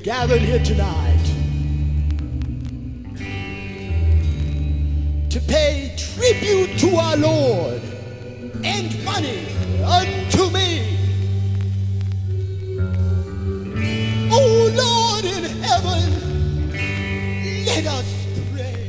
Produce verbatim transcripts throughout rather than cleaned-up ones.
gathered here tonight to pay tribute to our Lord and money unto me. Oh Lord in heaven, let us pray.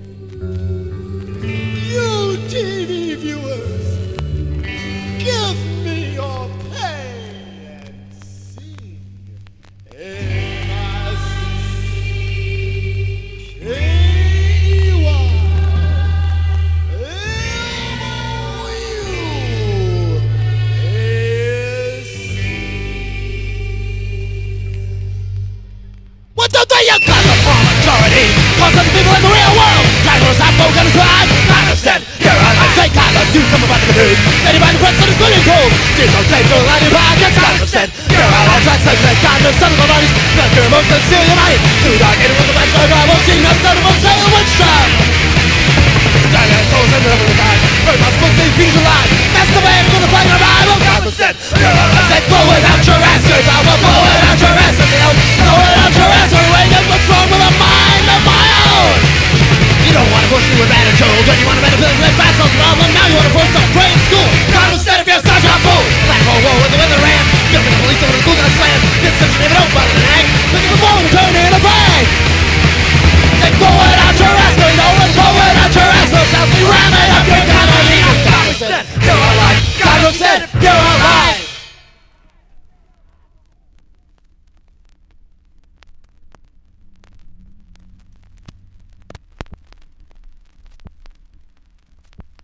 You T V viewers, give me your pay and sing. M I C K Y M O U S. What don't they you got the poor majority? Cause of the people in the real world. Drivers have spoken as well. I understand. You're on my side, I love you, come about the news. Anybody who on the swimming pool. There's no safe to line your pockets. I understand. You're all on tracks, like that kind of son of a bodies. Not your emotions, steal your money. Too dark, it was a match, I won't see no son of a sail, witch trap. Silent souls and never dies. Heard my supposed to be alive. That's the way I'm gonna fight my rival. I understand. You're all on set, blowing out your ass. You're all blowing out your ass. Blowing out